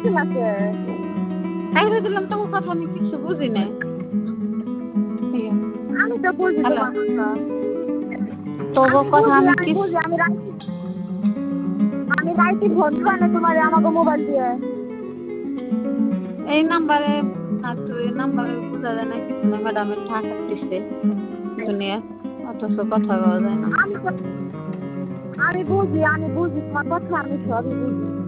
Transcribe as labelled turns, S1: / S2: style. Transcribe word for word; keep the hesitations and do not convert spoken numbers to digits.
S1: ক্লাসে
S2: খাইতে দিলাম তো কথা আমি কিছু বুঝি না
S1: আমি তো বুঝি
S2: হ্যালো
S1: তোমার কথা
S2: তোর কথা আমি
S1: আমি
S2: কিছু
S1: বুঝি আমি রাইতে আমি রাইতে ফোন দিবা না তোমার আমাকে মোবাইল দিয়ে
S2: এই নাম্বারে না তো এই নাম্বারে বোঝা যায় না কিছু না ম্যাডামের টাকা দিছে দুনিয়া অথচ কথা বলা যায় না
S1: আমি তো আমি বুঝি আমি বুঝি তোমার কথা আমি সবই বুঝি